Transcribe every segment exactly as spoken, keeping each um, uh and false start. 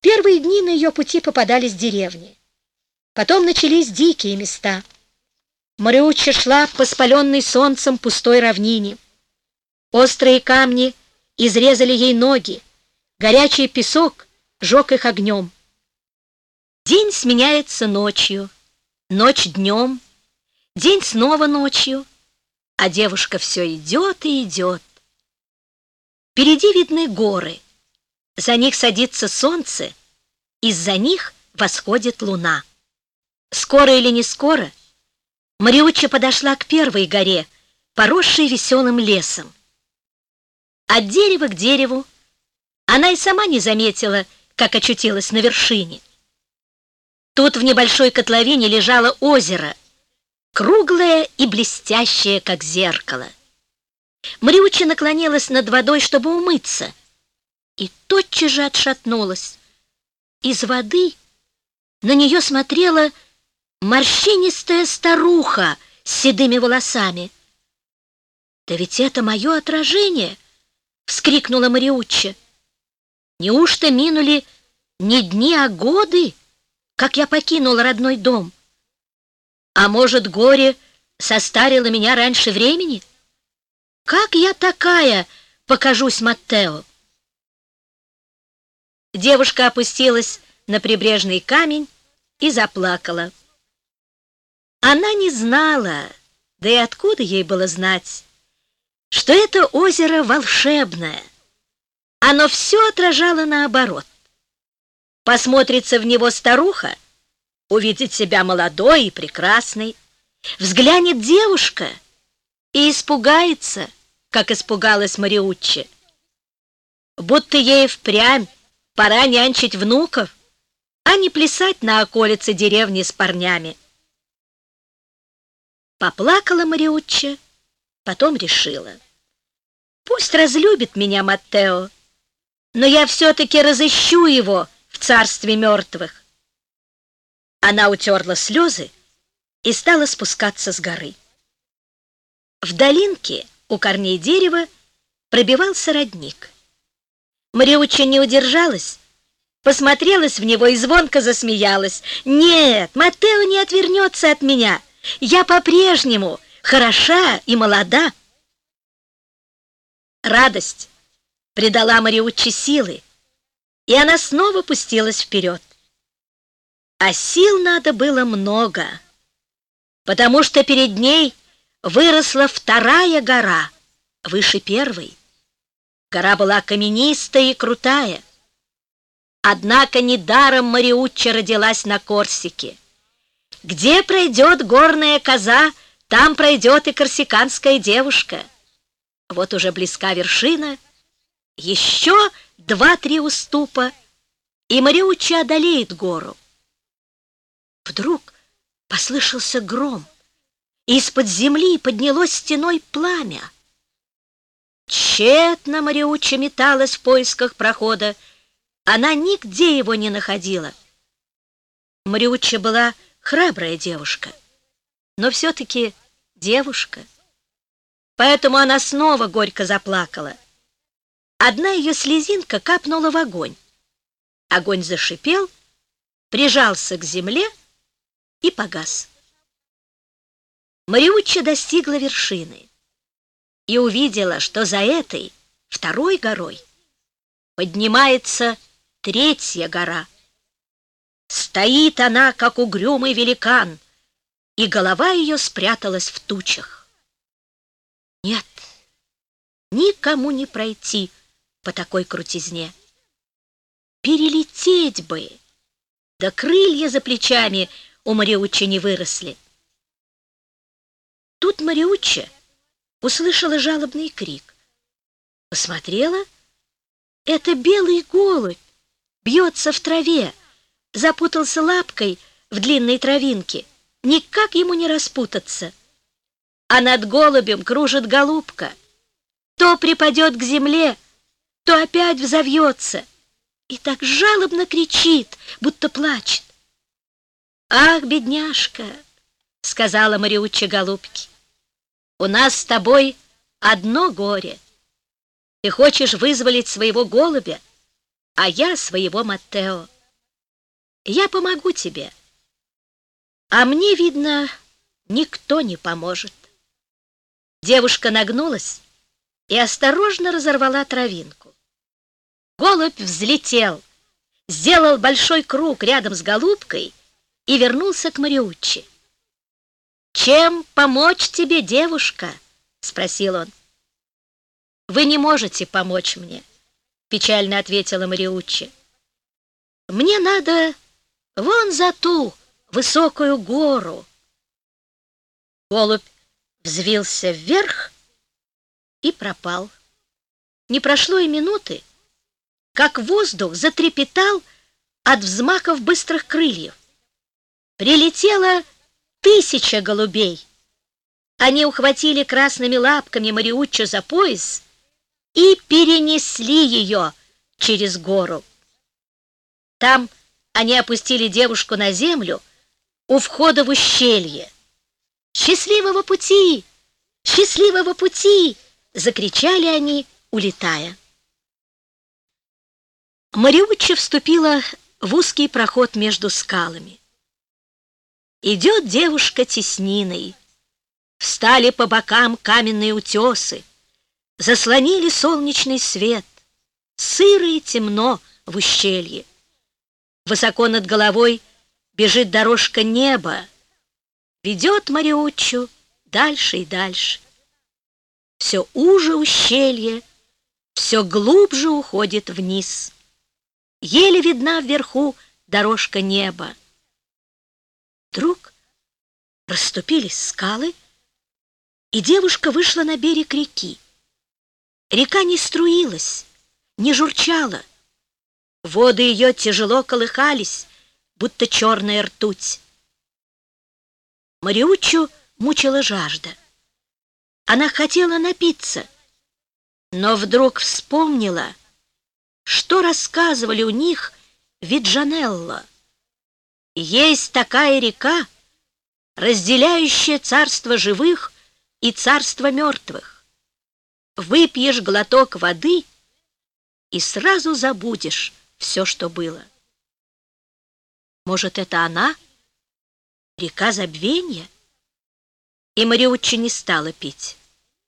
первые дни на ее пути попадались деревни. Потом начались дикие места. Мариучча шла по спаленной солнцем пустой равнине. Острые камни изрезали ей ноги, горячий песок жег их огнем. День сменяется ночью, ночь днем, день снова ночью, а девушка все идет и идет. Впереди видны горы, за них садится солнце, из-за них восходит луна. Скоро или не скоро Мариучча подошла к первой горе, поросшей веселым лесом. От дерева к дереву она и сама не заметила, как очутилась на вершине. Тут в небольшой котловине лежало озеро, круглое и блестящее, как зеркало. Мариучча наклонилась над водой, чтобы умыться, и тотчас же отшатнулась. Из воды на нее смотрела морщинистая старуха с седыми волосами. «Да ведь это мое отражение!» — вскрикнула Мариучча. «Неужто минули не дни, а годы, как я покинула родной дом? А может, горе состарило меня раньше времени? Как я такая покажусь Маттео?» Девушка опустилась на прибрежный камень и заплакала. Она не знала, да и откуда ей было знать, что это озеро волшебное. Оно все отражало наоборот. Посмотрится в него старуха, увидит себя молодой и прекрасной. Взглянет девушка и испугается, как испугалась Мариучча. Будто ей впрямь пора нянчить внуков, а не плясать на околице деревни с парнями. Поплакала Мариучча, потом решила: пусть разлюбит меня Маттео, но я все-таки разыщу его в царстве мертвых. Она утерла слезы и стала спускаться с горы. В долинке у корней дерева пробивался родник. Мариучча не удержалась, посмотрелась в него и звонко засмеялась. «Нет, Маттео не отвернется от меня. Я по-прежнему хороша и молода». Радость придала Мариучче силы, и она снова пустилась вперед. А сил надо было много, потому что перед ней выросла вторая гора, выше первой. Гора была каменистая и крутая. Однако недаром Мариучча родилась на Корсике. Где пройдет горная коза, там пройдет и корсиканская девушка. Вот уже близка вершина, еще два-три уступа, и Мариучча одолеет гору. Вдруг послышался гром, и из-под земли поднялось стеной пламя. Тщетно Мариучча металась в поисках прохода, она нигде его не находила. Мариучча была храбрая девушка, но все-таки девушка. Поэтому она снова горько заплакала. Одна ее слезинка капнула в огонь. Огонь зашипел, прижался к земле и погас. Мариучча достигла вершины и увидела, что за этой, второй горой, поднимается третья гора. Стоит она, как угрюмый великан, и голова ее спряталась в тучах. Нет, никому не пройти по такой крутизне. Перелететь бы, да крылья за плечами у Мариуччи не выросли. Тут Мариучча услышала жалобный крик. Посмотрела, это белый голубь бьется в траве, запутался лапкой в длинной травинке, никак ему не распутаться. А над голубем кружит голубка, то припадет к земле, то опять взовьется, и так жалобно кричит, будто плачет. «Ах, бедняжка!» — сказала Мариучча голубке. «У нас с тобой одно горе. Ты хочешь вызволить своего голубя, а я своего Маттео. Я помогу тебе, а мне, видно, никто не поможет. Девушка нагнулась и осторожно разорвала травинку. Голубь взлетел, сделал большой круг рядом с голубкой и вернулся к Мариуччи. «Чем помочь тебе, девушка?» — спросил он. «Вы не можете помочь мне», — печально ответила Мариуччи. «Мне надо вон за ту высокую гору». Голубь взвился вверх и пропал. Не прошло и минуты, как воздух затрепетал от взмахов быстрых крыльев. Прилетело тысяча голубей. Они ухватили красными лапками Мариуччу за пояс и перенесли ее через гору. Там они опустили девушку на землю у входа в ущелье. «Счастливого пути! Счастливого пути!» — закричали они, улетая. Мариуччи вступила в узкий проход между скалами. Идет девушка тесниной. Встали по бокам каменные утесы, заслонили солнечный свет. Сыро и темно в ущелье. Высоко над головой бежит дорожка неба, ведет Мариуччу дальше и дальше. Все уже ущелье, все глубже уходит вниз. Еле видна вверху дорожка неба. Вдруг расступились скалы, и девушка вышла на берег реки. Река не струилась, не журчала. Воды ее тяжело колыхались, будто черная ртуть. Мариуччу мучила жажда. Она хотела напиться, но вдруг вспомнила, что рассказывали у них в Виджанелло. Есть такая река, разделяющая царство живых и царство мертвых. Выпьешь глоток воды и сразу забудешь все, что было. Может, это она? Река забвенья? И Мариуччи не стала пить.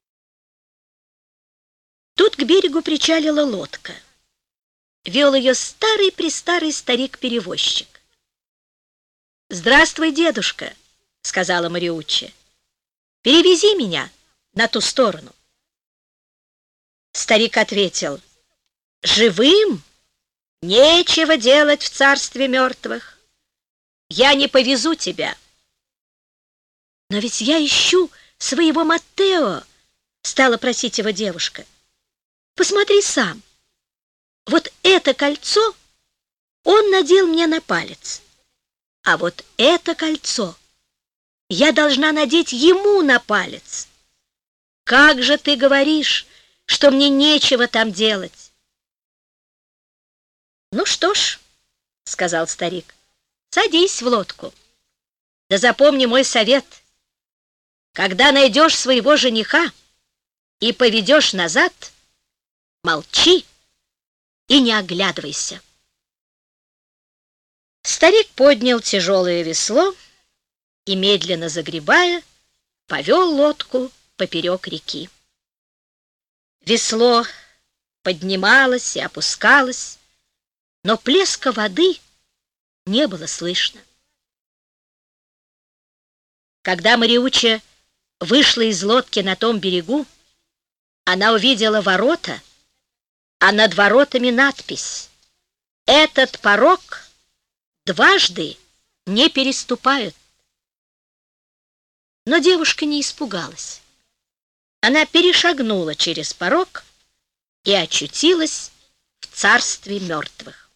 Тут к берегу причалила лодка. Вел ее старый-престарый старик-перевозчик. «Здравствуй, дедушка», — сказала Мариуччи. «Перевези меня на ту сторону». Старик ответил: «Живым нечего делать в царстве мертвых. Я не повезу тебя». «Но ведь я ищу своего Маттео», — стала просить его девушка. «Посмотри сам. Вот это кольцо он надел мне на палец, а вот это кольцо я должна надеть ему на палец. Как же ты говоришь, что мне нечего там делать?» «Ну что ж», — сказал старик, — «садись в лодку. Да запомни мой совет. Когда найдешь своего жениха и поведешь назад, молчи и не оглядывайся». Старик поднял тяжелое весло и, медленно загребая, повел лодку поперек реки. Весло поднималось и опускалось, но плеска воды не было слышно. Когда Мариуччи вышла из лодки на том берегу, она увидела ворота, а над воротами надпись: «Этот порог дважды не переступают». Но девушка не испугалась. Она перешагнула через порог и очутилась в царстве мертвых.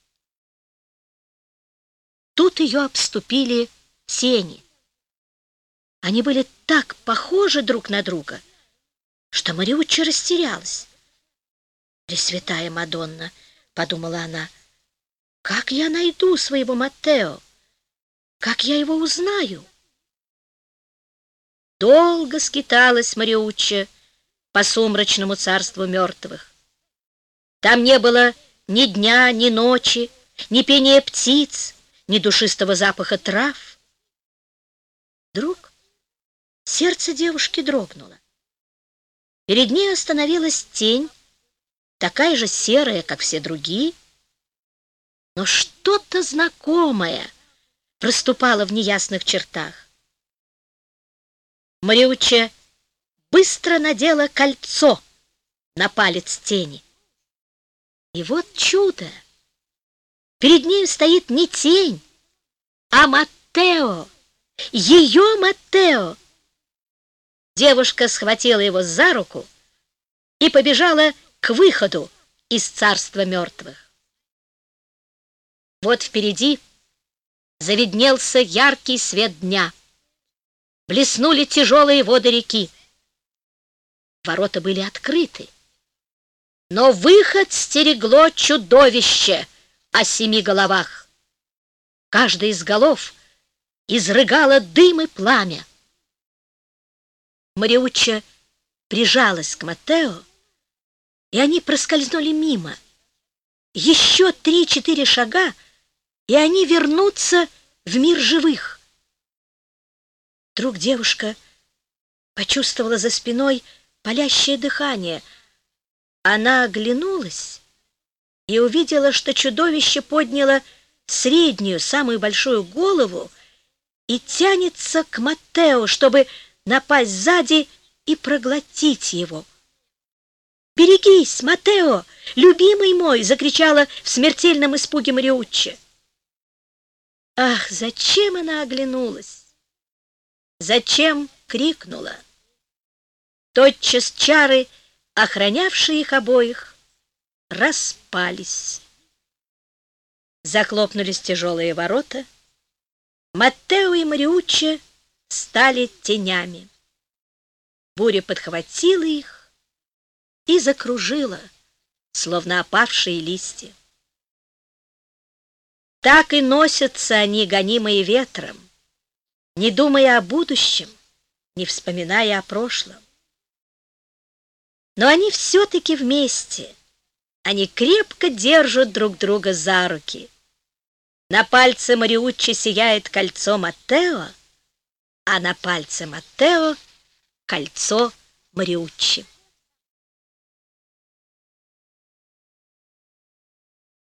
Тут ее обступили тени. Они были так похожи друг на друга, что Мариуччи растерялась. «Пресвятая Мадонна», — подумала она, — «как я найду своего Маттео? Как я его узнаю?» Долго скиталась Мариуччи по сумрачному царству мертвых. Там не было ни дня, ни ночи, ни пения птиц, ни душистого запаха трав. Вдруг сердце девушки дрогнуло. Перед ней остановилась тень, такая же серая, как все другие, но что-то знакомое проступало в неясных чертах. Мариучча быстро надела кольцо на палец тени. И вот чудо! Перед ней стоит не тень, а Маттео, ее Маттео. Девушка схватила его за руку и побежала к выходу из царства мертвых. Вот впереди завиднелся яркий свет дня. Блеснули тяжелые воды реки. Ворота были открыты, но выход стерегло чудовище о семи головах. Каждая из голов изрыгала дым и пламя. Мариучча прижалась к Маттео, и они проскользнули мимо. Еще три-четыре шага, и они вернутся в мир живых. Вдруг девушка почувствовала за спиной палящее дыхание. Она оглянулась и увидела, что чудовище подняло среднюю, самую большую голову и тянется к Маттео, чтобы напасть сзади и проглотить его. «Берегись, Маттео, любимый мой!» — закричала в смертельном испуге Мариучча. Ах, зачем она оглянулась? Зачем крикнула? Тотчас чары, охранявшие их обоих, распались. Захлопнулись тяжелые ворота. Маттео и Мариучча стали тенями. Буря подхватила их и закружила, словно опавшие листья. Так и носятся они, гонимые ветром, не думая о будущем, не вспоминая о прошлом. Но они все-таки вместе, они крепко держат друг друга за руки. На пальце Мариуччи сияет кольцо Маттео, а на пальце Маттео кольцо Мариуччи.